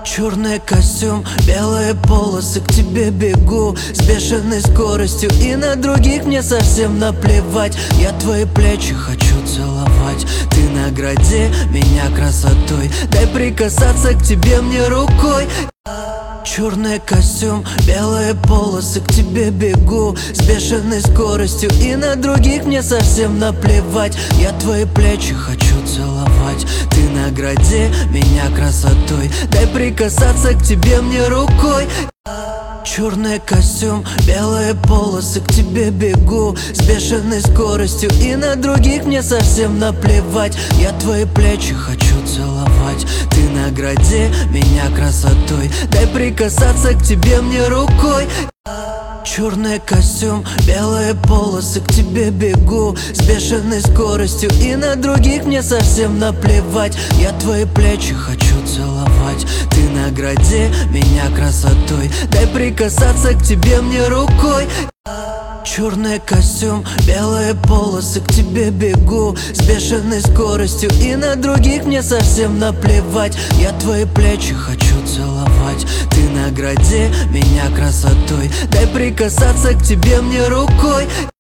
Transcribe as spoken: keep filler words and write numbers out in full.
Черный костюм, белые полосы, к тебе бегу с бешеной скоростью, и на других мне совсем наплевать. Я твои плечи хочу целовать, ты награди меня красотой, дай прикасаться к тебе мне рукой. Черный костюм, белые полосы, к тебе бегу с бешеной скоростью, и на других мне совсем наплевать. Я твои плечи хочу целовать, ты награди меня красотой, дай прикасаться к тебе мне рукой. Черный костюм, белые полосы, к тебе бегу с бешеной скоростью, и на других мне совсем наплевать. Я твои плечи хочу целовать, ты награди меня красотой, дай прикасаться к тебе мне рукой. Черный костюм, белые полосы, к тебе бегу с бешеной скоростью, и на других мне совсем наплевать. Я твои плечи хочу целовать, ты награди меня красотой, дай прикасаться к тебе мне рукой. Черный костюм, белые полосы, к тебе бегу с бешеной скоростью, и на других мне совсем наплевать. Я твои плечи хочу целовать, ты награди меня красотой, дай прикасаться к тебе мне рукой.